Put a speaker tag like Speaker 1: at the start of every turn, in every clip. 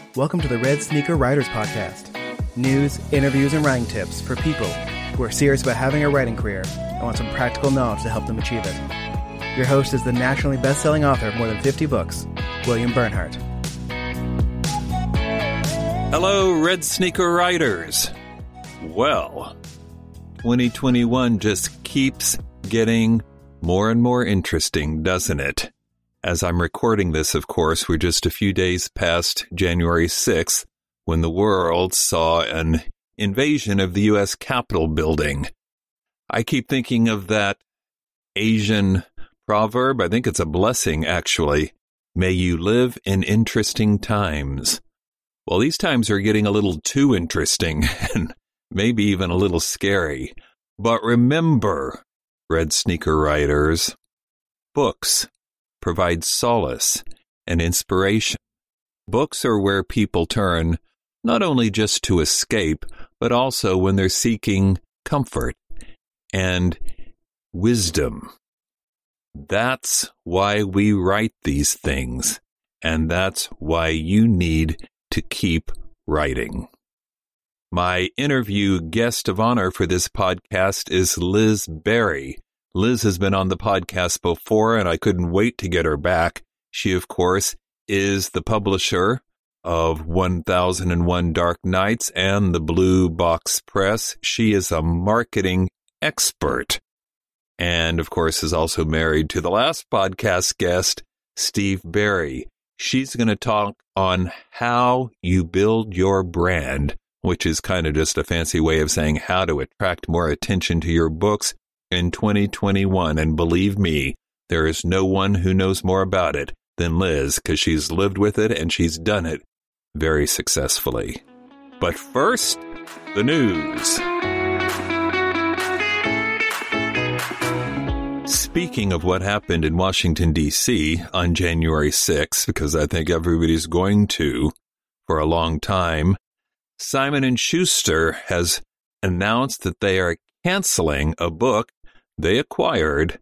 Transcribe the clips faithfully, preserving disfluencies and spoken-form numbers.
Speaker 1: Welcome to the Red Sneaker Writers Podcast. News, interviews, and writing tips for people who are serious about having a writing career and want some practical knowledge to help them achieve it. Your host is the nationally best-selling author of more than fifty books, William Bernhardt.
Speaker 2: Hello, Red Sneaker Writers. Well, twenty twenty-one just keeps getting more and more interesting, doesn't it? As I'm recording this, of course, we're just a few days past January sixth, when the world saw an invasion of the U S Capitol building. I keep thinking of that Asian proverb. I think it's a blessing, actually. May you live in interesting times. Well, these times are getting a little too interesting and maybe even a little scary. But remember, Red Sneaker Writers, books provide solace and inspiration. Books are where people turn not only just to escape, but also when they're seeking comfort and wisdom. That's why we write these things, and that's why you need to keep writing. My interview guest of honor for this podcast is Liz Berry. Liz has been on the podcast before, and I couldn't wait to get her back. She, of course, is the publisher of one thousand one Dark Nights and the Blue Box Press. She is a marketing expert and, of course, is also married to the last podcast guest, Steve Berry. She's going to talk on how you build your brand, which is kind of just a fancy way of saying how to attract more attention to your books in twenty twenty-one, and believe me, there is no one who knows more about it than Liz, because she's lived with it and she's done it very successfully. But first, the news. Speaking of what happened in Washington, D C on January sixth, because I think everybody's going to for a long time, Simon and Schuster has announced that they are canceling a book they acquired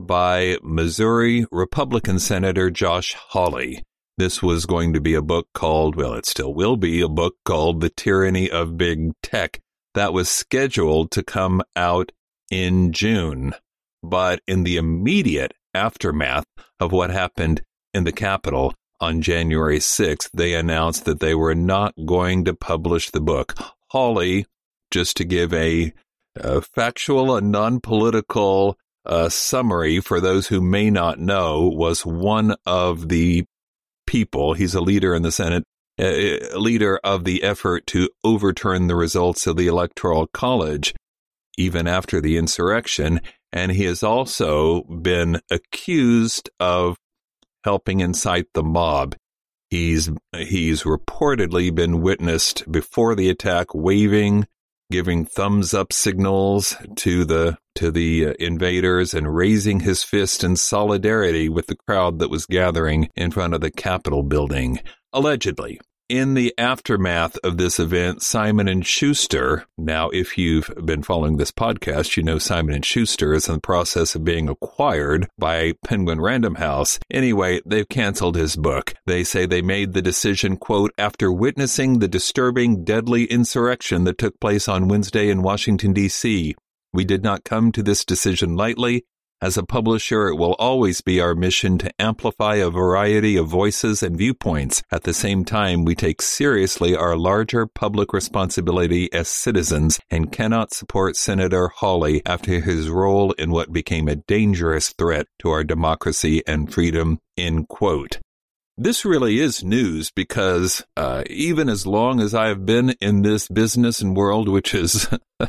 Speaker 2: by Missouri Republican Senator Josh Hawley. This was going to be a book called, well, it still will be a book called The Tyranny of Big Tech. That was scheduled to come out in June. But in the immediate aftermath of what happened in the Capitol on January sixth, they announced that they were not going to publish the book. Hawley, just to give a A factual and non-political uh, summary for those who may not know, was one of the people, he's a leader in the Senate, a leader of the effort to overturn the results of the Electoral College, even after the insurrection, and he has also been accused of helping incite the mob. He's, he's reportedly been witnessed before the attack waving, giving thumbs-up signals to the to the uh, invaders and raising his fist in solidarity with the crowd that was gathering in front of the Capitol building, allegedly. In the aftermath of this event, Simon and Schuster, now if you've been following this podcast, you know Simon and Schuster is in the process of being acquired by Penguin Random House. Anyway, they've canceled his book. They say they made the decision, quote, after witnessing the disturbing, deadly insurrection that took place on Wednesday in Washington, D C. We did not come to this decision lightly. As a publisher, it will always be our mission to amplify a variety of voices and viewpoints. At the same time, we take seriously our larger public responsibility as citizens and cannot support Senator Hawley after his role in what became a dangerous threat to our democracy and freedom, end quote. This really is news because uh, even as long as I have been in this business and world, which is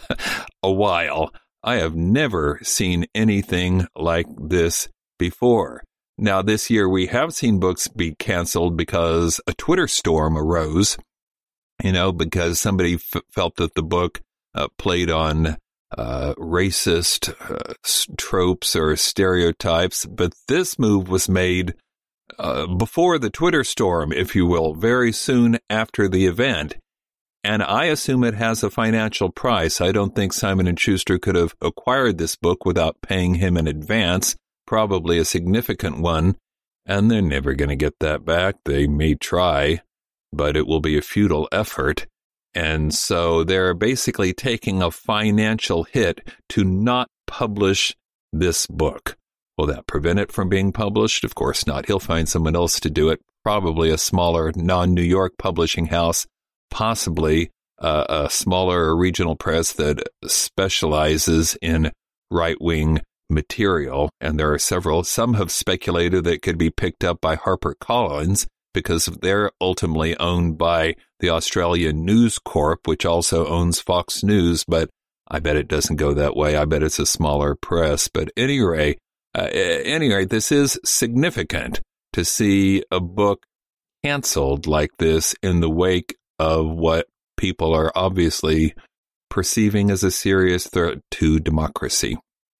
Speaker 2: a while, I have never seen anything like this before. Now, this year we have seen books be canceled because a Twitter storm arose, you know, because somebody f- felt that the book uh, played on uh, racist uh, tropes or stereotypes. But this move was made uh, before the Twitter storm, if you will, very soon after the event. And I assume it has a financial price. I don't think Simon and Schuster could have acquired this book without paying him in advance, probably a significant one, and they're never going to get that back. They may try. but it will be a futile effort. And so they're basically taking a financial hit to not publish this book. Will that prevent it from being published? Of course not. He'll find someone else to do it, probably a smaller non-New York publishing house, possibly uh, a smaller regional press that specializes in right-wing material. And there are several. Some have speculated that it could be picked up by HarperCollins because they're ultimately owned by the Australian News Corp, which also owns Fox News. But I bet it doesn't go that way. I bet it's a smaller press. But at any rate, uh, at any rate, this is significant to see a book canceled like this in the wake of what people are obviously perceiving as a serious threat to democracy.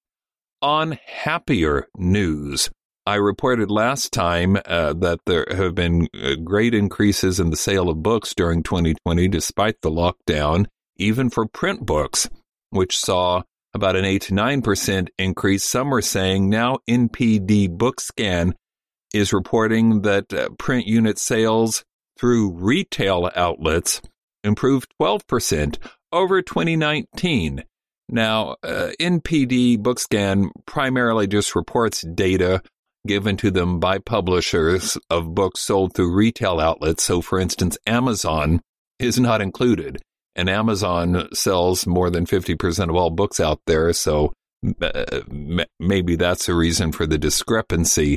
Speaker 2: On happier news, I reported last time uh, that there have been uh, great increases in the sale of books during twenty twenty, despite the lockdown, even for print books, which saw about an eight to nine percent increase. Some are saying now N P D BookScan is reporting that uh, print unit sales through retail outlets improved twelve percent over twenty nineteen. Now, uh, N P D BookScan primarily just reports data given to them by publishers of books sold through retail outlets. So, for instance, Amazon is not included, and Amazon sells more than fifty percent of all books out there. So uh, m- maybe that's a reason for the discrepancy.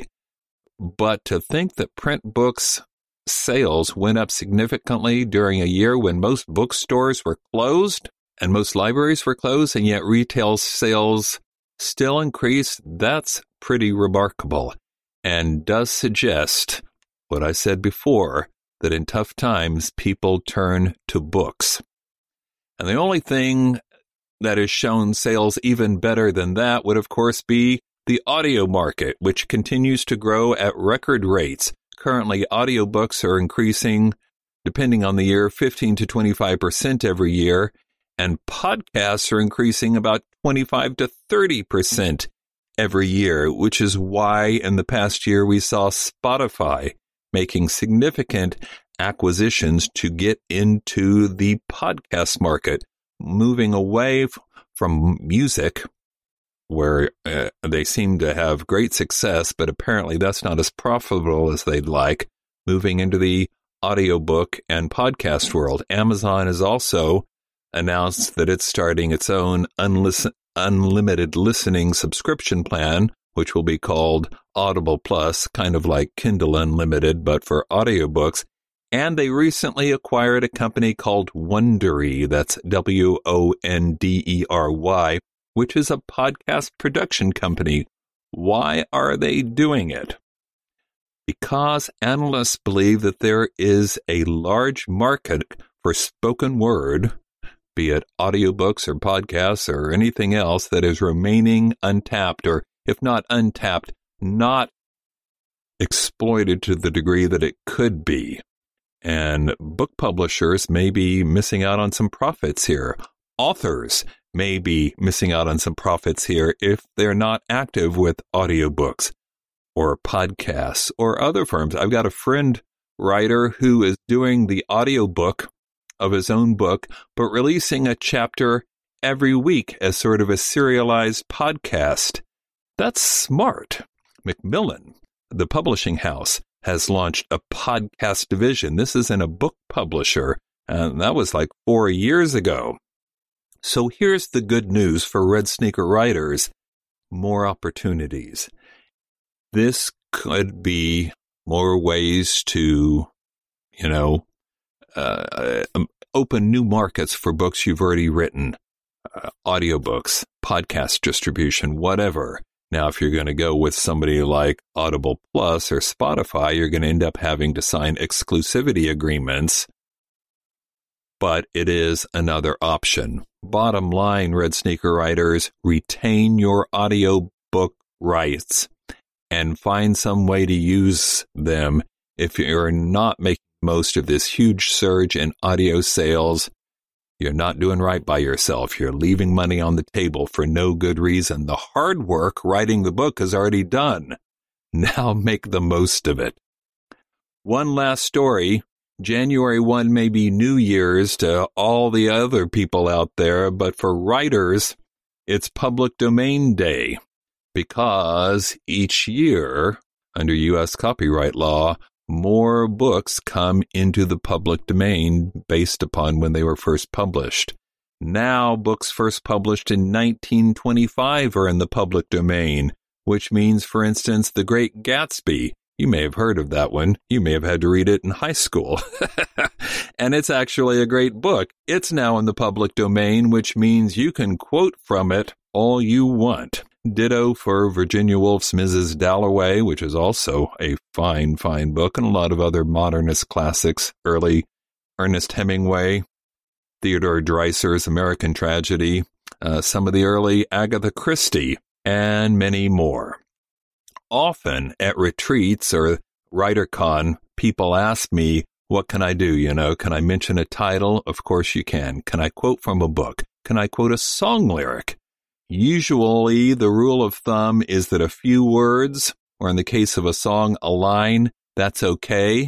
Speaker 2: But to think that print books sales went up significantly during a year when most bookstores were closed and most libraries were closed, and yet retail sales still increased, that's pretty remarkable, and does suggest what I said before, that in tough times, people turn to books. And the only thing that has shown sales even better than that would, of course, be the audio market, which continues to grow at record rates. Currently, audiobooks are increasing, depending on the year, fifteen to twenty-five percent every year, and podcasts are increasing about twenty-five to thirty percent every year, which is why in the past year we saw Spotify making significant acquisitions to get into the podcast market, moving away f- from music, where uh, they seem to have great success, but apparently that's not as profitable as they'd like, moving into the audiobook and podcast world. Amazon has also announced that it's starting its own unlisten- unlimited listening subscription plan, which will be called Audible Plus, kind of like Kindle Unlimited, but for audiobooks. And they recently acquired a company called Wondery, that's W O N D E R Y, which is a podcast production company. Why are they doing it? Because analysts believe that there is a large market for spoken word, be it audiobooks or podcasts or anything else that is remaining untapped, or if not untapped, not exploited to the degree that it could be. And book publishers may be missing out on some profits here. Authors may be missing out on some profits here if they're not active with audiobooks or podcasts or other firms. I've got a friend writer who is doing the audiobook of his own book, but releasing a chapter every week as sort of a serialized podcast. That's smart. Macmillan, the publishing house, has launched a podcast division. This isn't a book publisher, and that was like four years ago. So here's the good news for Red Sneaker writers: more opportunities. This could be more ways to, you know, uh, open new markets for books you've already written, uh, audiobooks, podcast distribution, whatever. Now, if you're going to go with somebody like Audible Plus or Spotify, you're going to end up having to sign exclusivity agreements, but it is another option. Bottom line, Red Sneaker writers, retain your audiobook rights and find some way to use them. If you're not making most of this huge surge in audio sales, you're not doing right by yourself. You're leaving money on the table for no good reason. The hard work writing the book is already done. Now make the most of it. One last story. January first may be New Year's to all the other people out there, but for writers, it's Public Domain Day because each year, under U S copyright law, more books come into the public domain based upon when they were first published. Now, books first published in nineteen twenty-five are in the public domain, which means, for instance, The Great Gatsby. You may have heard of that one. You may have had to read it in high school. And it's actually a great book. It's now in the public domain, which means you can quote from it all you want. Ditto for Virginia Woolf's Missus Dalloway, which is also a fine, fine book, and a lot of other modernist classics, early Ernest Hemingway, Theodore Dreiser's American Tragedy, uh, some of the early Agatha Christie, and many more. Often at retreats or WriterCon, people ask me, what can I do? You know, can I mention a title? Of course you can. Can I quote from a book? Can I quote a song lyric? Usually the rule of thumb is that a few words, or in the case of a song, a line, that's okay.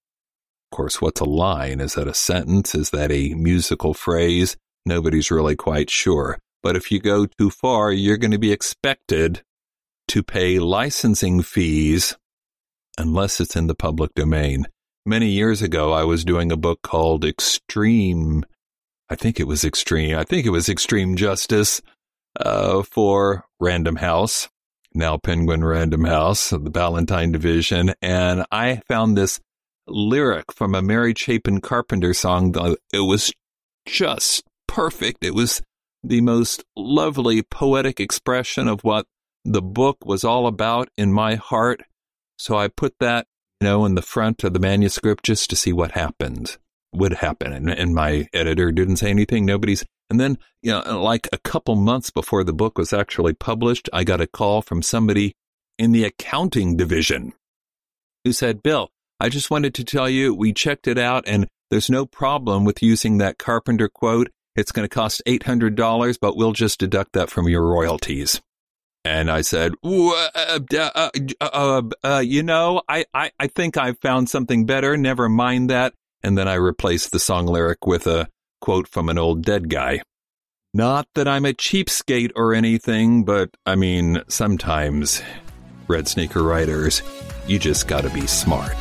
Speaker 2: Of course, what's a line? Is that a sentence? Is that a musical phrase? Nobody's really quite sure. But if you go too far, you're going to be expected to pay licensing fees unless it's in the public domain. Many years ago, I was doing a book called Extreme, I think it was Extreme, I think it was Extreme Justice uh, for Random House, now Penguin Random House, the Ballantine Division, and I found this lyric from a Mary Chapin Carpenter song. It was just perfect. It was the most lovely poetic expression of what the book was all about in my heart. So I put that, you know, in the front of the manuscript just to see what happened, would happen. And, and my editor didn't say anything. Nobody's. And then, you know, like a couple months before the book was actually published, I got a call from somebody in the accounting division who said, Bill, I just wanted to tell you, we checked it out and there's no problem with using that Carpenter quote. It's going to cost eight hundred dollars, but we'll just deduct that from your royalties. And I said, uh, uh, uh, uh, you know, I, I, I think I've found something better. Never mind that. And then I replaced the song lyric with a quote from an old dead guy. Not that I'm a cheapskate or anything, but I mean, sometimes, Red Sneaker writers, you just got to be smart.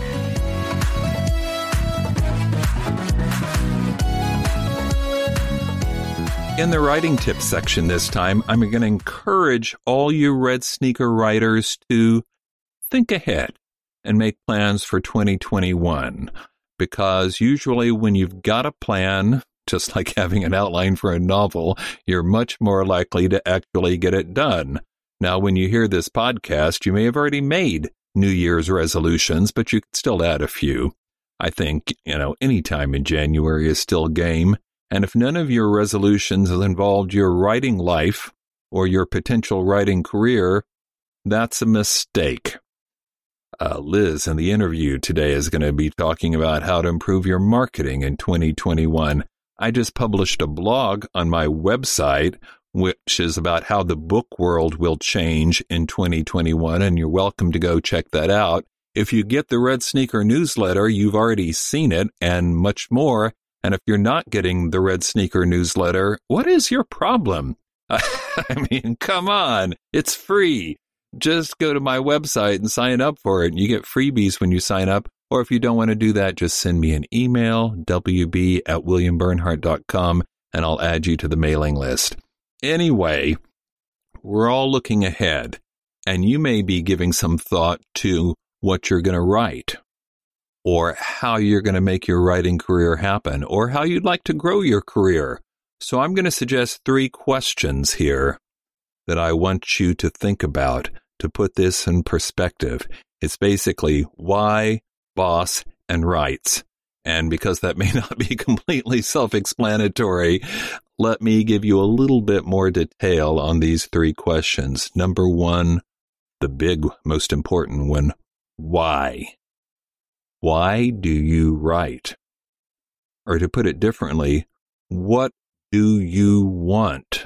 Speaker 2: In the writing tips section this time, I'm going to encourage all you Red Sneaker writers to think ahead and make plans for twenty twenty-one. Because usually when you've got a plan, just like having an outline for a novel, you're much more likely to actually get it done. Now, when you hear this podcast, you may have already made New Year's resolutions, but you could still add a few. I think, you know, any time in January is still game. And if none of your resolutions have involved your writing life or your potential writing career, that's a mistake. Uh, Liz, in the interview today, is going to be talking about how to improve your marketing in twenty twenty-one. I just published a blog on my website, which is about how the book world will change in twenty twenty-one, and you're welcome to go check that out. If you get the Red Sneaker newsletter, you've already seen it and much more. And if you're not getting the Red Sneaker newsletter, what is your problem? I mean, come on, it's free. Just go to my website and sign up for it. And you get freebies when you sign up. Or if you don't want to do that, just send me an email, w b at william bernhardt dot com, and I'll add you to the mailing list. Anyway, we're all looking ahead, and you may be giving some thought to what you're going to write, or how you're going to make your writing career happen, or how you'd like to grow your career. So I'm going to suggest three questions here that I want you to think about to put this in perspective. It's basically why, boss, and rights. And because that may not be completely self-explanatory, let me give you a little bit more detail on these three questions. Number one, the big, most important one, why? Why do you write? Or to put it differently, what do you want?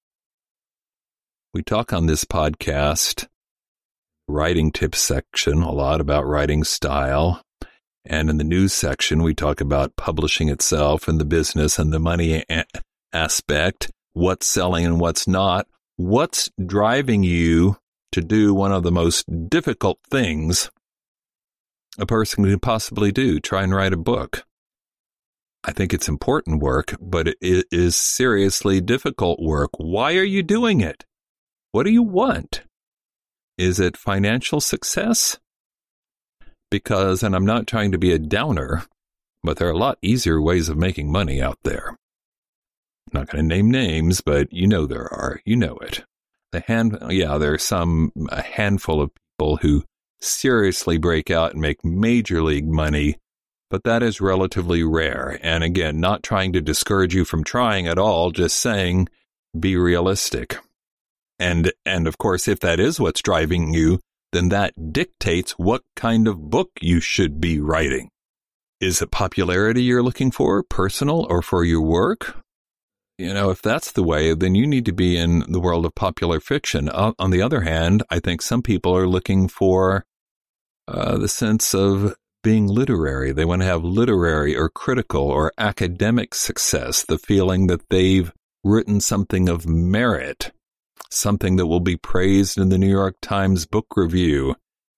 Speaker 2: We talk on this podcast, writing tips section, a lot about writing style. And in the news section, we talk about publishing itself and the business and the money a- aspect, what's selling and what's not. What's driving you to do one of the most difficult things a person could possibly do, try and write a book? I think it's important work, but it is seriously difficult work. Why are you doing it? What do you want? Is it financial success? Because, and I'm not trying to be a downer, but there are a lot easier ways of making money out there. I'm not going to name names, but you know there are. You know it. The hand, yeah, there are some, a handful of people who seriously break out and make major league money, but that is relatively rare. And again, not trying to discourage you from trying at all, just saying, be realistic. And, and of course, if that is what's driving you, then that dictates what kind of book you should be writing. Is it popularity you're looking for, personal or for your work? You know, if that's the way, then you need to be in the world of popular fiction. Uh, on the other hand, I think some people are looking for uh, the sense of being literary. They want to have literary or critical or academic success, the feeling that they've written something of merit, something that will be praised in the New York Times Book Review.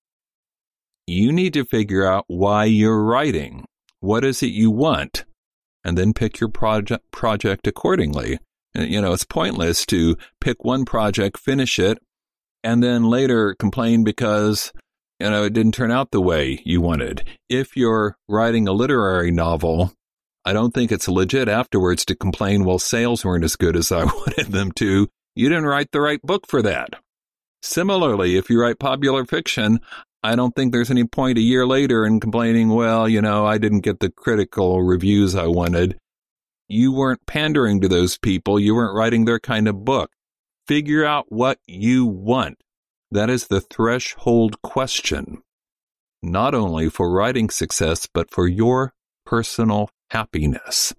Speaker 2: You need to figure out why you're writing. What is it you want? And then pick your project project accordingly. And, you know, it's pointless to pick one project, finish it, and then later complain because, you know, it didn't turn out the way you wanted. If you're writing a literary novel, I don't think it's legit afterwards to complain, well, sales weren't as good as I wanted them to. You didn't write the right book for that. Similarly, if you write popular fiction, I don't think there's any point a year later in complaining, well, you know, I didn't get the critical reviews I wanted. You weren't pandering to those people. You weren't writing their kind of book. Figure out what you want. That is the threshold question, not only for writing success, but for your personal happiness,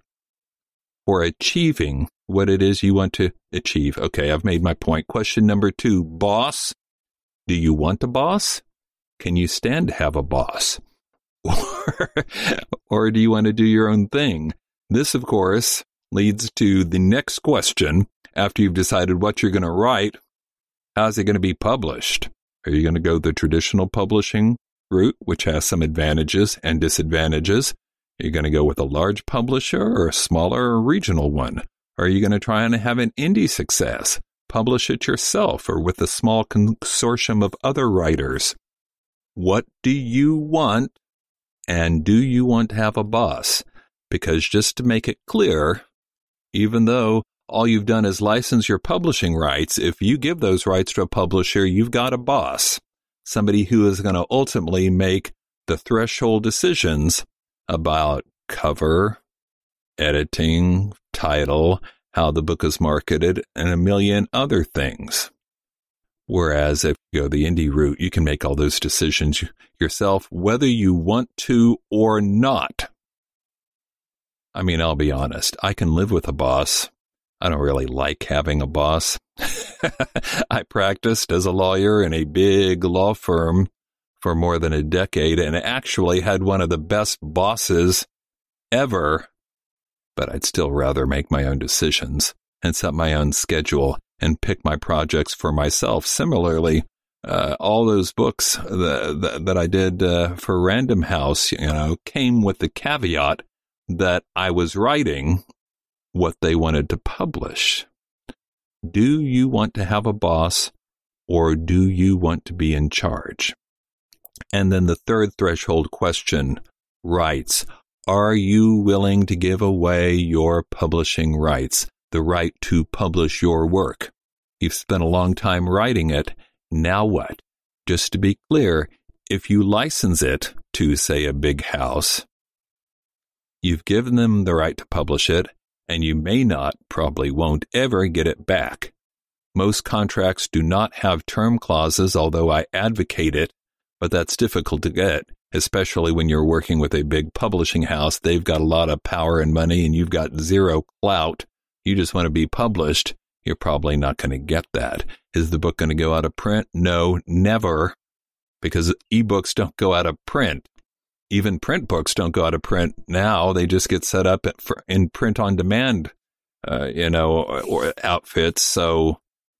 Speaker 2: for achieving what it is you want to achieve. Okay, I've made my point. Question number two, boss. Do you want a boss? Can you stand to have a boss? Or, or do you want to do your own thing? This, of course, leads to the next question. After you've decided what you're going to write, how's it going to be published? Are you going to go the traditional publishing route, which has some advantages and disadvantages? Are you going to go with a large publisher or a smaller or regional one? Are you going to try and have an indie success? Publish it yourself or with a small consortium of other writers? What do you want, and do you want to have a boss? Because just to make it clear, even though all you've done is license your publishing rights, if you give those rights to a publisher, you've got a boss, somebody who is going to ultimately make the threshold decisions about cover, editing, title, how the book is marketed, and a million other things. Whereas if you go the indie route, you can make all those decisions yourself, whether you want to or not. I mean, I'll be honest, I can live with a boss. I don't really like having a boss. I practiced as a lawyer in a big law firm for more than a decade and actually had one of the best bosses ever, but I'd still rather make my own decisions and set my own schedule and pick my projects for myself. Similarly, uh, all those books that, that, that I did uh, for Random House, you know, came with the caveat that I was writing what they wanted to publish. Do you want to have a boss, or do you want to be in charge? And then the third threshold question writes, are you willing to give away your publishing rights, the right to publish your work? You've spent a long time writing it. Now what? Just to be clear, if you license it to, say, a big house, you've given them the right to publish it, and you may not, probably won't ever get it back. Most contracts do not have term clauses, although I advocate it, but that's difficult to get, especially when you're working with a big publishing house. They've got a lot of power and money, and you've got zero clout. You just want to be published. You're probably not going to get that. Is the book going to go out of print? No, never, because ebooks don't go out of print. even print books don't go out of print now. They just get set up for, in print on demand, uh, you know, or, or outfits. So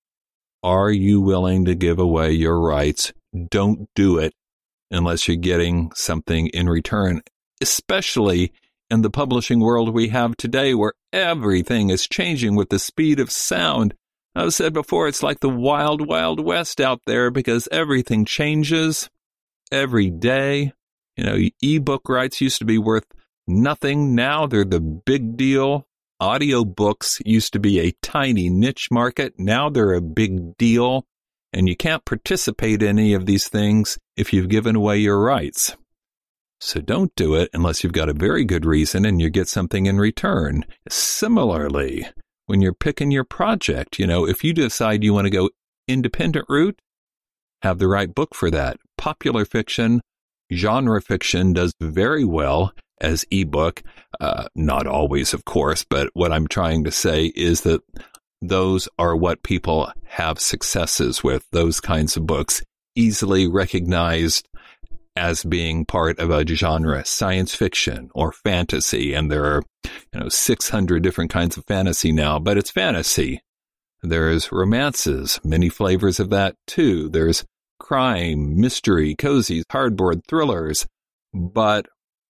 Speaker 2: are you willing to give away your rights? Don't do it unless you're getting something in return, especially in the publishing world we have today, where everything is changing with the speed of sound. I've said before, it's like the wild, wild west out there because everything changes every day. You know, ebook rights used to be worth nothing. Now they're the big deal. Audiobooks used to be a tiny niche market. Now they're a big deal. And you can't participate in any of these things if you've given away your rights. So don't do it unless you've got a very good reason and you get something in return. Similarly, when you're picking your project, you know, if you decide you want to go independent route, have the right book for that. Popular fiction, genre fiction does very well as ebook. Uh, not always, of course, but what I'm trying to say is that those are what people have successes with, those kinds of books, easily recognized as being part of a genre, science fiction or fantasy. And there are, you know, six hundred different kinds of fantasy now, but it's fantasy. There's romances, many flavors of that too. There's crime, mystery, cozies, hardboard thrillers. But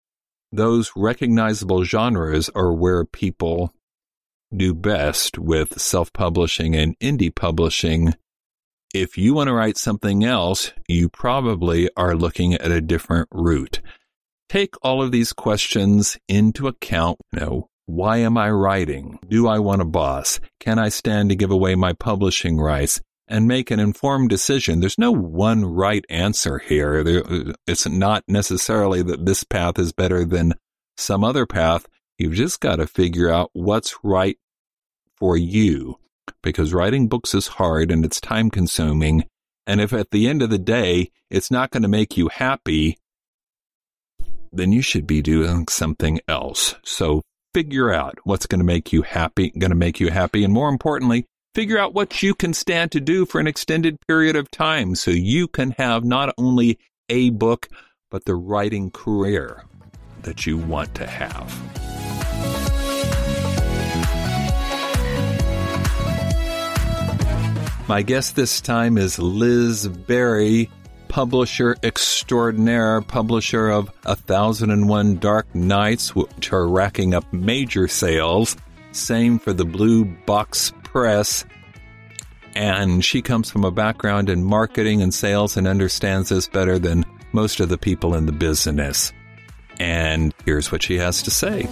Speaker 2: those recognizable genres are where people do best with self-publishing and indie publishing. If you want to write something else, you probably are looking at a different route. Take all of these questions into account. You know, why am I writing? Do I want a boss? Can I stand to give away my publishing rights? And make an informed decision. There's no one right answer here. There, it's not necessarily that this path is better than some other path. You've just got to figure out what's right for you, because writing books is hard and it's time consuming. And if at the end of the day, it's not going to make you happy, then you should be doing something else. So figure out what's going to make you happy, going to make you happy. And more importantly, figure out what you can stand to do for an extended period of time so you can have not only a book, but the writing career that you want to have. My guest this time is Liz Berry, publisher extraordinaire, publisher of A Thousand and One Dark Nights, which are racking up major sales. Same for the Blue Box Press. And she comes from a background in marketing and sales and understands this better than most of the people in the business. And here's what she has to say.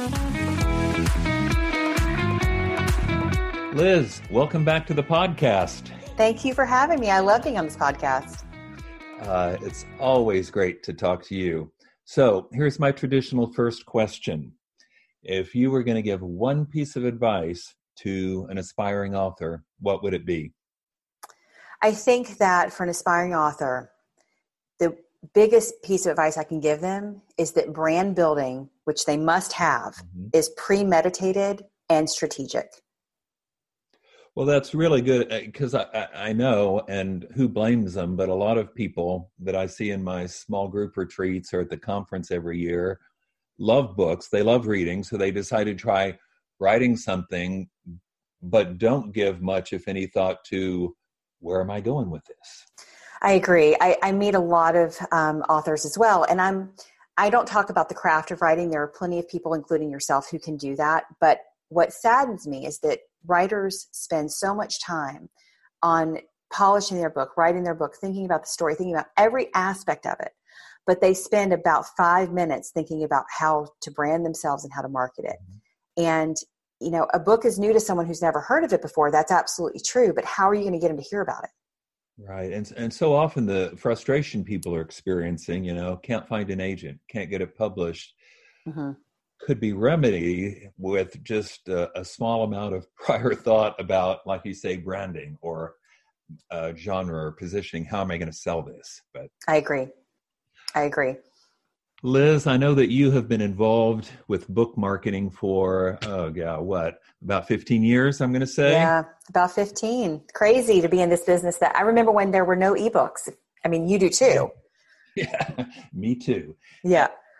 Speaker 2: Liz, welcome back to the podcast.
Speaker 3: Thank you for having me. I love being on this podcast.
Speaker 2: Uh, it's always great to talk to you. So here's my traditional first question. If you were going to give one piece of advice to an aspiring author, what would it be?
Speaker 3: I think that for an aspiring author, the biggest piece of advice I can give them is that brand building, which they must have, mm-hmm. is premeditated and strategic.
Speaker 2: Well, that's really good because I, I know, and who blames them, but a lot of people that I see in my small group retreats or at the conference every year love books. They love reading, so they decide to try writing something, but don't give much, if any, thought to where am I going with this?
Speaker 3: I agree. I, I meet a lot of um, authors as well, and I'm I don't talk about the craft of writing. There are plenty of people, including yourself, who can do that. But what saddens me is that writers spend so much time on polishing their book, writing their book, thinking about the story, thinking about every aspect of it. But they spend about five minutes thinking about how to brand themselves and how to market it. And, you know, a book is new to someone who's never heard of it before. That's absolutely true. But how are you going to get them to hear about it?
Speaker 2: Right. And and so often the frustration people are experiencing, you know, can't find an agent, can't get it published, mm-hmm. could be remedied with just a, a small amount of prior thought about, like you say, branding or uh, genre or positioning. How am I going to sell this? But
Speaker 3: I agree. I agree.
Speaker 2: Liz, I know that you have been involved with book marketing for, oh, yeah, what, about fifteen years, I'm going to say?
Speaker 3: Yeah, about fifteen. Crazy to be in this business. That I remember when there were no ebooks. I mean, you do too.
Speaker 2: Yeah, me too.
Speaker 3: Yeah.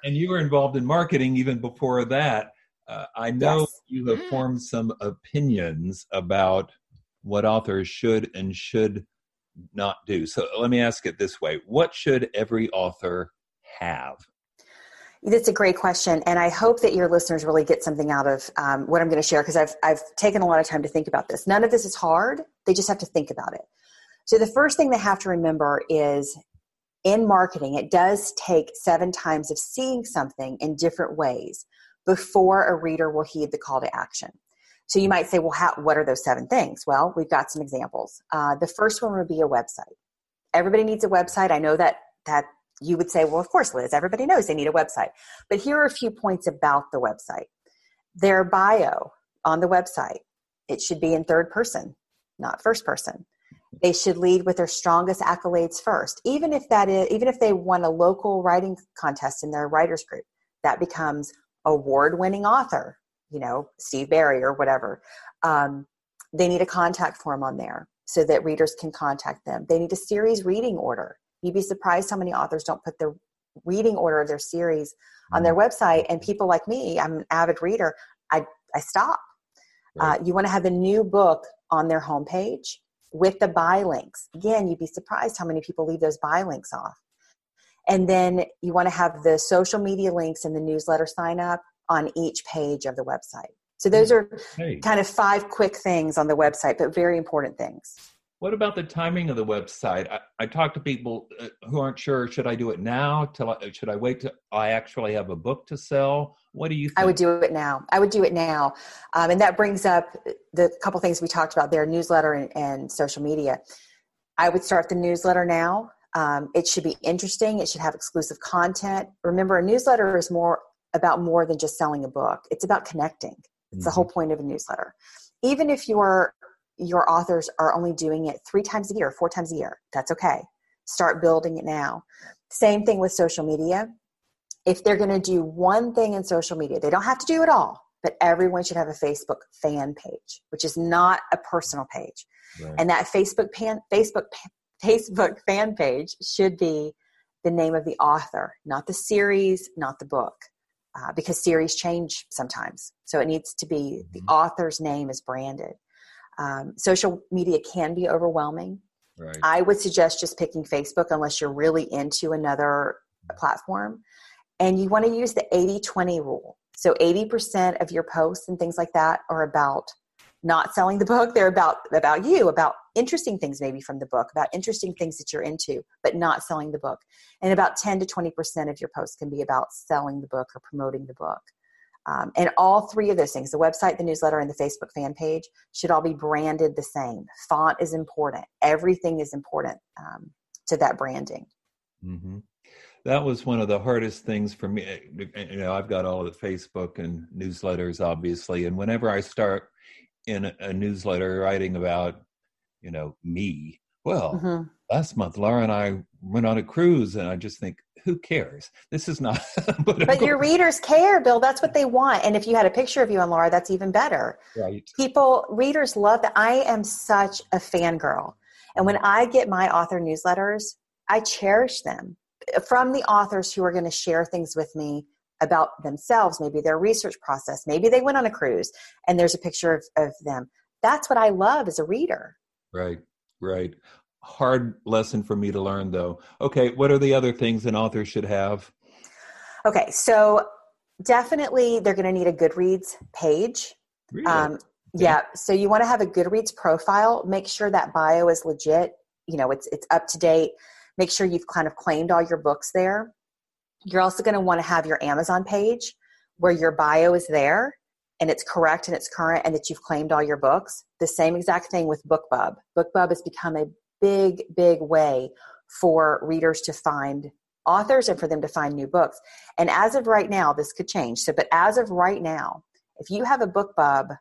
Speaker 2: and you were involved in marketing even before that. Uh, I know
Speaker 3: Yes.
Speaker 2: you have formed some opinions about what authors should and should not do. So let me ask it this way. What should every author have?
Speaker 3: That's a great question. And I hope that your listeners really get something out of um, what I'm going to share, because I've, I've taken a lot of time to think about this. None of this is hard. They just have to think about it. So the first thing they have to remember is in marketing, it does take seven times of seeing something in different ways before a reader will heed the call to action. So you might say, well, how, what are those seven things? Well, we've got some examples. Uh, the first one would be a website. Everybody needs a website. I know that that you would say, well, of course, Liz, everybody knows they need a website. But here are a few points about the website. Their bio on the website, it should be in third person, not first person. They should lead with their strongest accolades first. Even if that is, even if they won a local writing contest in their writers group, that becomes award-winning author, you know, Steve Barry or whatever. Um, they need a contact form on there so that readers can contact them. They need a series reading order. You'd be surprised how many authors don't put the reading order of their series on their website. And people like me, I'm an avid reader, I, I stop. Right. Uh, you want to have the new book on their homepage with the buy links. Again, you'd be surprised how many people leave those buy links off. And then you want to have the social media links and the newsletter sign up on each page of the website. So those are hey. kind of five quick things on the website, but very important things.
Speaker 2: What about the timing of the website? I, I talk to people uh, who aren't sure, should I do it now? Till I, should I wait till I actually have a book to sell? What do you think?
Speaker 3: I would do it now. I would do it now. Um, and that brings up the couple things we talked about there, newsletter and, and social media. I would start the newsletter now. Um, it should be interesting. It should have exclusive content. Remember, a newsletter is more about more than just selling a book. It's about connecting. It's mm-hmm. the whole point of a newsletter. Even if you're your authors are only doing it three times a year, four times a year, that's okay. Start building it now. Same thing with social media. If they're going to do one thing in social media, they don't have to do it all, but everyone should have a Facebook fan page, which is not a personal page. Right. And that Facebook pan, Facebook Facebook fan page should be the name of the author, not the series, not the book, uh, because series change sometimes. So it needs to be mm-hmm. the author's name is branded. Um, social media can be overwhelming. Right. I would suggest just picking Facebook unless you're really into another platform. And you want to use the eighty twenty rule. So eighty percent of your posts and things like that are about not selling the book. They're about, about you, about interesting things maybe from the book, about interesting things that you're into, but not selling the book. And about ten to twenty percent of your posts can be about selling the book or promoting the book. Um, and all three of those things, the website, the newsletter, and the Facebook fan page, should all be branded the same. Font is important. Everything is important um, to that branding.
Speaker 2: Mm-hmm. That was one of the hardest things for me. You know, I've got all of the Facebook and newsletters, obviously. And whenever I start in a, a newsletter writing about, you know, me, well, mm-hmm. last month, Laura and I went on a cruise, and I just think, who cares? This is not. but
Speaker 3: but your readers care, Bill. That's what they want. And if you had a picture of you and Laura, that's even better.
Speaker 2: Right.
Speaker 3: People, readers love that. I am such a fangirl. And when I get my author newsletters, I cherish them from the authors who are going to share things with me about themselves, maybe their research process. Maybe they went on a cruise and there's a picture of, of them. That's what I love as a reader.
Speaker 2: Right, right. Hard lesson for me to learn, though. Okay, what are the other things an author should have?
Speaker 3: Okay, so definitely they're going to need a Goodreads page.
Speaker 2: Really?
Speaker 3: Um, okay. Yeah, so you want to have a Goodreads profile. Make sure that bio is legit. You know, it's it's up to date. Make sure you've kind of claimed all your books there. You're also going to want to have your Amazon page where your bio is there and it's correct and it's current and that you've claimed all your books. The same exact thing with BookBub. BookBub has become a big, big way for readers to find authors and for them to find new books. And as of right now, this could change. So, but as of right now, if you have a BookBub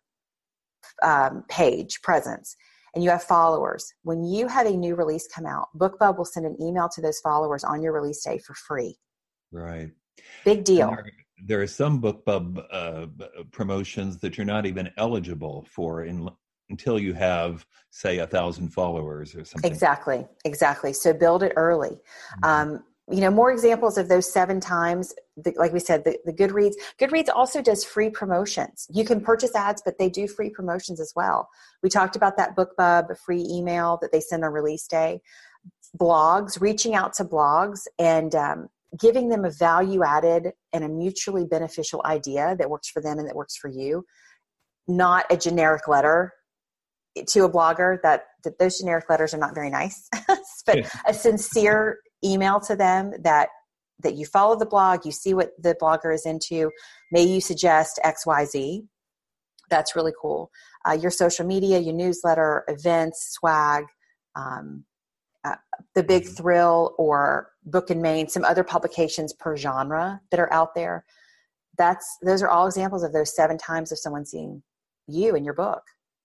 Speaker 3: um, page presence and you have followers, when you have a new release come out, BookBub will send an email to those followers on your release day for free.
Speaker 2: Right.
Speaker 3: Big deal.
Speaker 2: There, there are some BookBub uh, promotions that you're not even eligible for in until you have, say, a thousand followers or something.
Speaker 3: Exactly, exactly. So build it early. Mm-hmm. Um, you know, more examples of those seven times, the, like we said, the, the Goodreads. Goodreads also does free promotions. You can purchase ads, but they do free promotions as well. We talked about that BookBub free email that they send on release day. Blogs, reaching out to blogs and um, giving them a value-added and a mutually beneficial idea that works for them and that works for you, not a generic letter to a blogger. That, that those generic letters are not very nice, but yeah. a sincere email to them that that you follow the blog, you see what the blogger is into, may you suggest X Y Z. That's really cool. Uh, your social media, your newsletter, events, swag, um, uh, the Big Thrill or Book and Main, some other publications per genre that are out there. That's those are all examples of those seven times of someone seeing you and your book.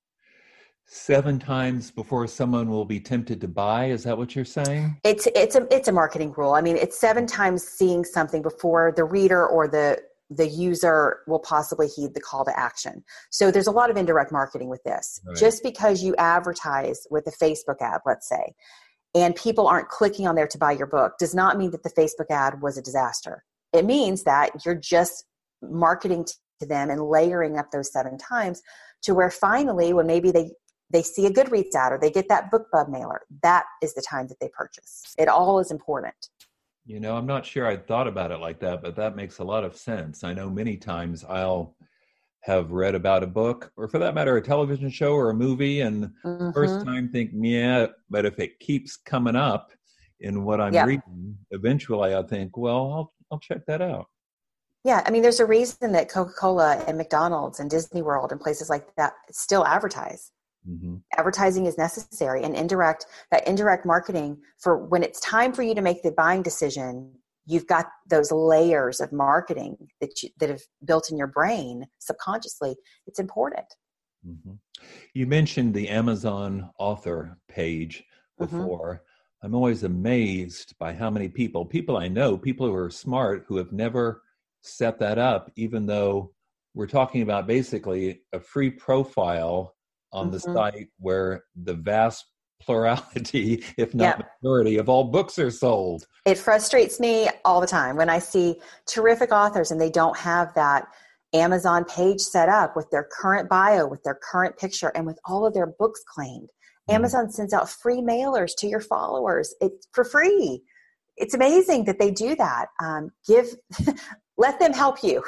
Speaker 2: Seven times before someone will be tempted to buy. Is that what you're saying?
Speaker 3: It's it's a it's a marketing rule. I mean, it's seven times seeing something before the reader or the the user will possibly heed the call to action. So there's a lot of indirect marketing with this. Right. Just because you advertise with a Facebook ad, let's say, and people aren't clicking on there to buy your book, does not mean that the Facebook ad was a disaster. It means that you're just marketing to them and layering up those seven times to where finally, when maybe they they see a Goodreads ad or they get that BookBub mailer, that is the time that they purchase. It all is important.
Speaker 2: You know, I'm not sure I'd thought about it like that, but that makes a lot of sense. I know many times I'll have read about a book, or for that matter, a television show or a movie, and mm-hmm. first time think, yeah, but if it keeps coming up in what I'm yep. reading, eventually I think, well, I'll I'll check that out.
Speaker 3: Yeah, I mean, there's a reason that Coca-Cola and McDonald's and Disney World and places like that still advertise. Mm-hmm. Advertising is necessary, and indirect that indirect marketing for when it's time for you to make the buying decision. You've got those layers of marketing that you, that have built in your brain subconsciously. It's important.
Speaker 2: Mm-hmm. You mentioned the Amazon author page before. Mm-hmm. I'm always amazed by how many people, people I know, people who are smart, who have never set that up, even though we're talking about basically a free profile on mm-hmm. the site where the vast plurality, if not yep. majority, of all books are sold.
Speaker 3: It frustrates me all the time when I see terrific authors and they don't have that Amazon page set up with their current bio, with their current picture, and with all of their books claimed. Mm-hmm. Amazon sends out free mailers to your followers. It's for free. It's amazing that they do that. Um, give, let them help you.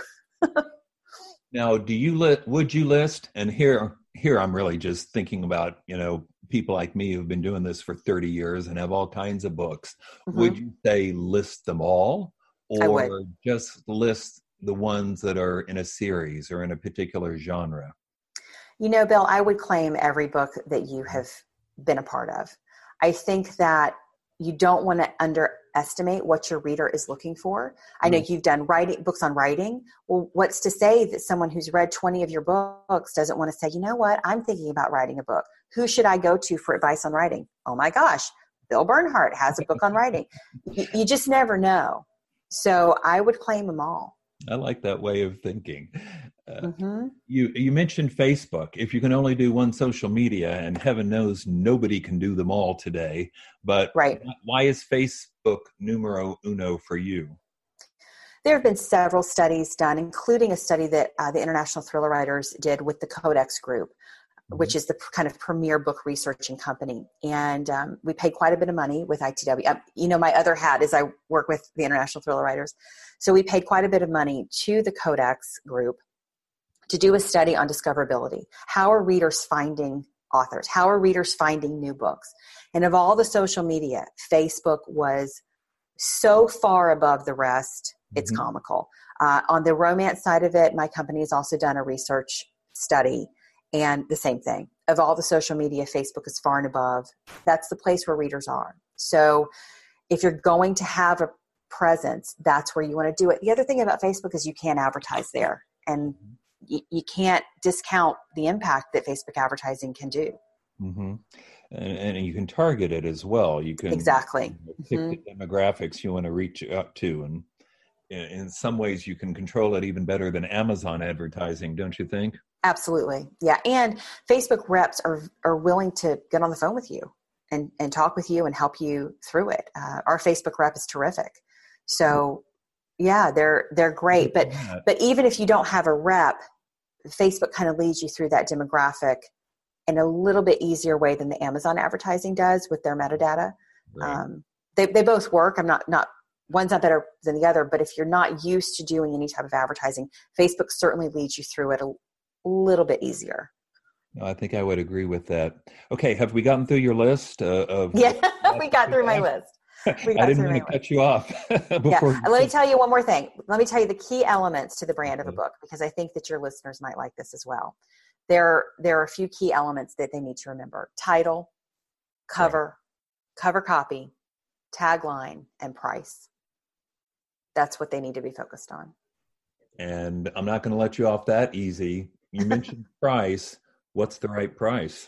Speaker 2: Now, do you li- would you list, and here, here I'm really just thinking about, you know, people like me who've been doing this for thirty years and have all kinds of books. Mm-hmm. Would you say list them all, or just list the ones that are in a series or in a particular genre?
Speaker 3: You know, Bill, I would claim every book that you have been a part of. I think that you don't want to underestimate what your reader is looking for. I know you've done writing books on writing. Well, what's to say that someone who's read twenty of your books doesn't want to say, you know what, I'm thinking about writing a book. Who should I go to for advice on writing? Oh my gosh, Bill Bernhardt has a book on writing. You, you just never know. So I would claim them all.
Speaker 2: I like that way of thinking. Uh,
Speaker 3: mm-hmm.
Speaker 2: You you mentioned Facebook. If you can only do one social media, and heaven knows nobody can do them all today, but
Speaker 3: right.
Speaker 2: why is Facebook numero uno for you?
Speaker 3: There have been several studies done, including a study that uh, the International Thriller Writers did with the Codex Group, mm-hmm. which is the kind of premier book researching company. And um, we paid quite a bit of money with I T W. Uh, you know, my other hat is I work with the International Thriller Writers. So we paid quite a bit of money to the Codex Group to do a study on discoverability. How are readers finding authors? How are readers finding new books? And of all the social media, Facebook was so far above the rest, it's mm-hmm. comical. Uh, on the romance side of it, my company has also done a research study, and the same thing. Of all the social media, Facebook is far and above. That's the place where readers are. So if you're going to have a presence, that's where you want to do it. The other thing about Facebook is you can't advertise there, and you, you can't discount the impact that Facebook advertising can do.
Speaker 2: Mm-hmm. And, and you can target it as well. You can
Speaker 3: exactly
Speaker 2: you know, pick
Speaker 3: mm-hmm.
Speaker 2: the demographics you want to reach up to, and in some ways you can control it even better than Amazon advertising, don't you think?
Speaker 3: Absolutely. Yeah. And Facebook reps are, are willing to get on the phone with you and, and talk with you and help you through it. Uh, our Facebook rep is terrific. So yeah, they're, they're great. But, but even if you don't have a rep, Facebook kind of leads you through that demographic in a little bit easier way than the Amazon advertising does with their metadata. Right. Um, they, they both work. I'm not, not, one's not better than the other, but if you're not used to doing any type of advertising, Facebook certainly leads you through it a little bit easier.
Speaker 2: No, I think I would agree with that. Okay. Have we gotten through your list uh, of?
Speaker 3: Yeah, we got through my list. We got
Speaker 2: I didn't
Speaker 3: through
Speaker 2: want to cut
Speaker 3: list.
Speaker 2: you off.
Speaker 3: before yeah. Let me tell you one more thing. Let me tell you the key elements to the brand of a book, because I think that your listeners might like this as well. There, there are a few key elements that they need to remember: title, cover, right. cover copy, tagline, and price. That's what they need to be focused on.
Speaker 2: And I'm not going to let you off that easy. You mentioned price. What's the right price?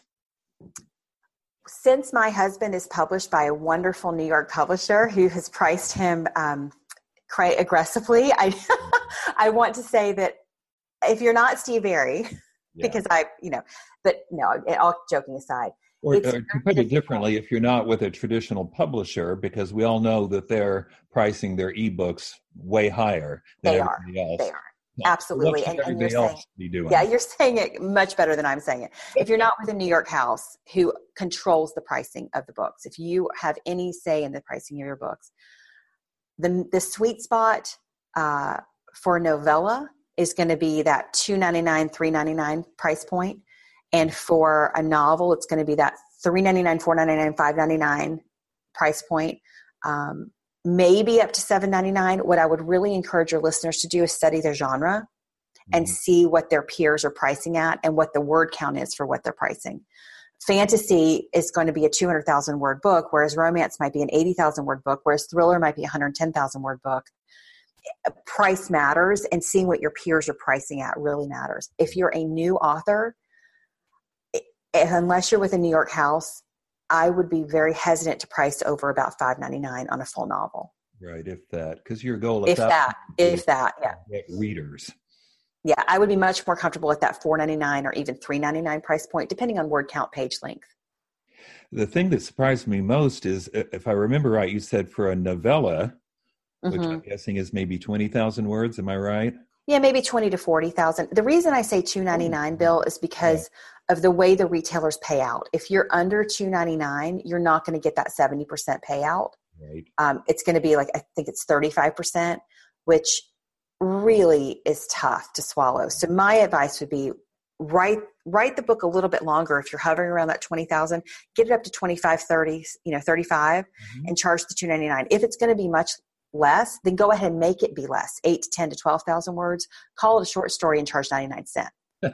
Speaker 3: Since my husband is published by a wonderful New York publisher who has priced him um, quite aggressively, I I want to say that if you're not Steve Berry, yeah. because I, you know, but no, all joking aside.
Speaker 2: Or, or to put it differently, if you're not with a traditional publisher, because we all know that they're pricing their ebooks way higher than
Speaker 3: they
Speaker 2: everybody
Speaker 3: are.
Speaker 2: else.
Speaker 3: They are. Absolutely.
Speaker 2: What should
Speaker 3: and, and you're
Speaker 2: else
Speaker 3: saying,
Speaker 2: be doing?
Speaker 3: Yeah, you're saying it much better than I'm saying it. If you're not with a New York house who controls the pricing of the books, if you have any say in the pricing of your books, the, the sweet spot uh, for a novella is going to be that two ninety-nine, three ninety-nine price point. And for a novel, it's going to be that three ninety-nine, four ninety-nine, five ninety-nine price point. Um, maybe up to seven ninety-nine. What I would really encourage your listeners to do is study their genre mm-hmm. and see what their peers are pricing at and what the word count is for what they're pricing. Fantasy is going to be a two hundred thousand word book, whereas romance might be an eighty thousand word book, whereas thriller might be a one hundred ten thousand word book. Price matters, and seeing what your peers are pricing at really matters. If you're a new author, unless you're with a New York house, I would be very hesitant to price over about five ninety-nine on a full novel.
Speaker 2: Right, if that, because your goal
Speaker 3: if that, if that, yeah,
Speaker 2: get readers.
Speaker 3: Yeah, I would be much more comfortable at that four ninety-nine or even three ninety-nine price point, depending on word count, page length.
Speaker 2: The thing that surprised me most is, if I remember right, you said for a novella, mm-hmm. which I'm guessing is maybe twenty thousand words. Am I right?
Speaker 3: Yeah, maybe twenty to forty thousand. The reason I say two ninety-nine, Bill, is because yeah. of the way the retailers pay out. If you're under two ninety-nine, you're not going to get that seventy percent payout.
Speaker 2: Right.
Speaker 3: Um, it's going to be like, I think it's thirty-five percent, which really is tough to swallow. So my advice would be write, write the book a little bit longer. If you're hovering around that twenty thousand, get it up to twenty-five, thirty, you know, thirty-five mm-hmm. and charge the two ninety-nine. If it's going to be much less, then go ahead and make it be less, eight to ten to twelve thousand words, call it a short story and charge ninety-nine cents.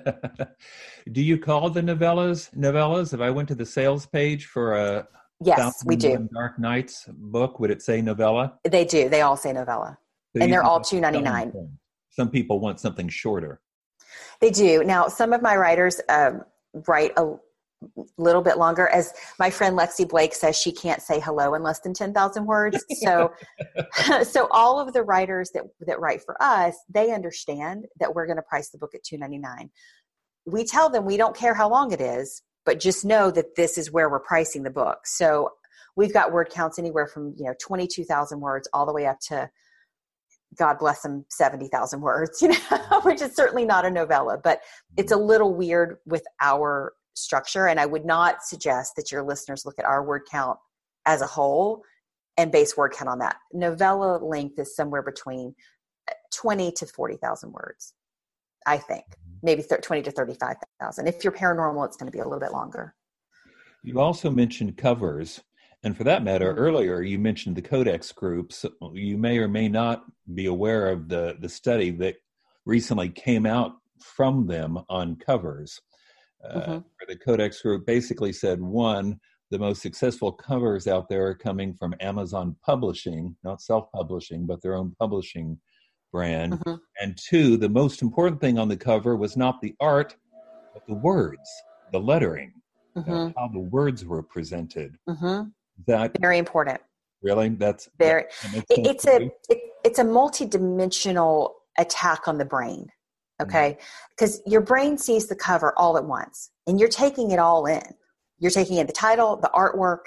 Speaker 2: Do you call the novellas novellas? If I went to the sales page for a
Speaker 3: yes, we do.
Speaker 2: Dark Nights book, would it say novella?
Speaker 3: They do. They all say novella. So and they're all two ninety-nine.
Speaker 2: Some people want something shorter.
Speaker 3: They do. Now, some of my writers um, write a little bit longer. As my friend Lexi Blake says, she can't say hello in less than ten thousand words. So, so all of the writers that, that write for us, they understand that we're going to price the book at two ninety-nine. We tell them we don't care how long it is, but just know that this is where we're pricing the book. So we've got word counts anywhere from, you know, twenty-two thousand words all the way up to, God bless them, seventy thousand words, you know, which is certainly not a novella, but it's a little weird with our structure. And I would not suggest that your listeners look at our word count as a whole and base word count on that. Novella length is somewhere between twenty to forty thousand words, I think. Maybe twenty to thirty-five thousand. If you're paranormal, it's going to be a little bit longer.
Speaker 2: You also mentioned covers. And for that matter, mm-hmm. earlier you mentioned the Codex groups. You may or may not be aware of the, the study that recently came out from them on covers. Uh,
Speaker 3: mm-hmm.
Speaker 2: The Codex group basically said, one, the most successful covers out there are coming from Amazon Publishing, not self-publishing, but their own publishing brand. Mm-hmm. And two, the most important thing on the cover was not the art, but the words, the lettering, mm-hmm. uh, how the words were presented.
Speaker 3: Mm-hmm.
Speaker 2: That
Speaker 3: very important.
Speaker 2: Really? That's
Speaker 3: very.
Speaker 2: That it,
Speaker 3: it's a it, it's a multi-dimensional attack on the brain. Okay, because mm-hmm. your brain sees the cover all at once, and you're taking it all in. You're taking in the title, the artwork,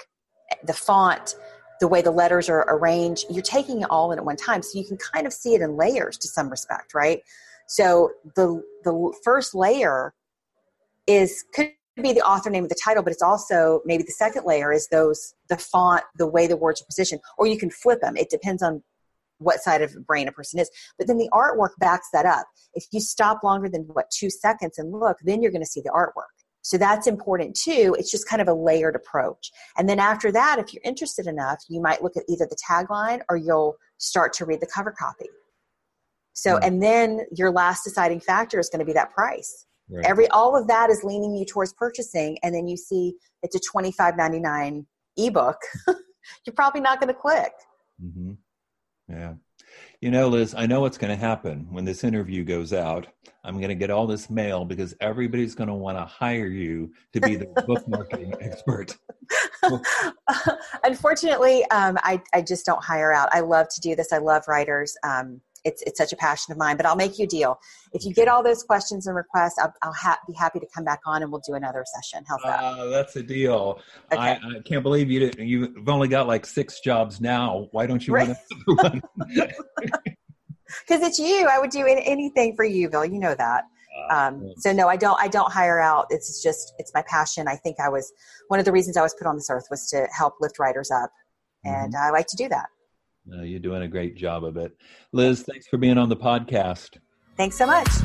Speaker 3: the font, the way the letters are arranged, you're taking it all in at one time. So you can kind of see it in layers to some respect, right? So the the first layer is could be the author name of the title, but it's also maybe the second layer is those the font, the way the words are positioned, or you can flip them. It depends on what side of the brain a person is. But then the artwork backs that up. If you stop longer than, what, two seconds and look, then you're going to see the artwork. So that's important too. It's just kind of a layered approach. And then after that, if you're interested enough, you might look at either the tagline or you'll start to read the cover copy. So, mm-hmm. and then your last deciding factor is going to be that price. Right. Every all of that is leaning you towards purchasing, and then you see it's a twenty-five ninety-nine ebook. You're probably not going to click.
Speaker 2: Mm-hmm. Yeah. You know, Liz, I know what's going to happen when this interview goes out. I'm going to get all this mail because everybody's going to want to hire you to be the book marketing expert.
Speaker 3: Unfortunately, um, I, I just don't hire out. I love to do this. I love writers. Um, it's it's such a passion of mine, but I'll make you a deal. If you get all those questions and requests, I'll, I'll ha- be happy to come back on and we'll do another session. How's that? Uh,
Speaker 2: that's a deal.
Speaker 3: Okay.
Speaker 2: I, I can't believe you didn't, you've only got like six jobs now. Why don't you
Speaker 3: right.
Speaker 2: want another one?
Speaker 3: Because it's you. I would do anything for you, Bill. You know that. Um, so no, I don't, I don't hire out. It's just, it's my passion. I think I was, one of the reasons I was put on this earth was to help lift writers up. And mm-hmm. I like to do that.
Speaker 2: Uh, you're doing a great job of it. Liz, thanks for being on the podcast.
Speaker 3: Thanks so much.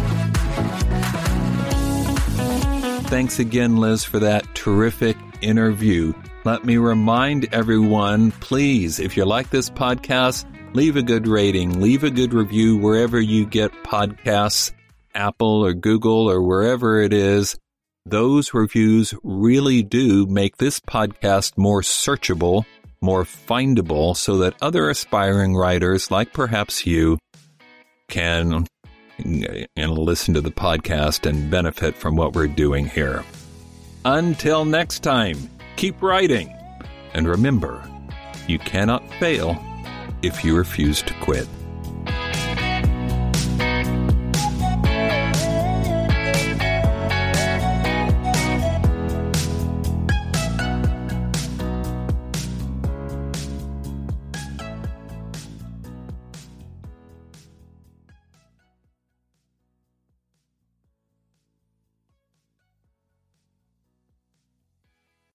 Speaker 2: Thanks again, Liz, for that terrific interview. Let me remind everyone, please, if you like this podcast, leave a good rating, leave a good review wherever you get podcasts, Apple or Google or wherever it is. Those reviews really do make this podcast more searchable, more findable, so that other aspiring writers, like perhaps you, can you know, listen to the podcast and benefit from what we're doing here. Until next time, keep writing. And remember, you cannot fail if you refuse to quit.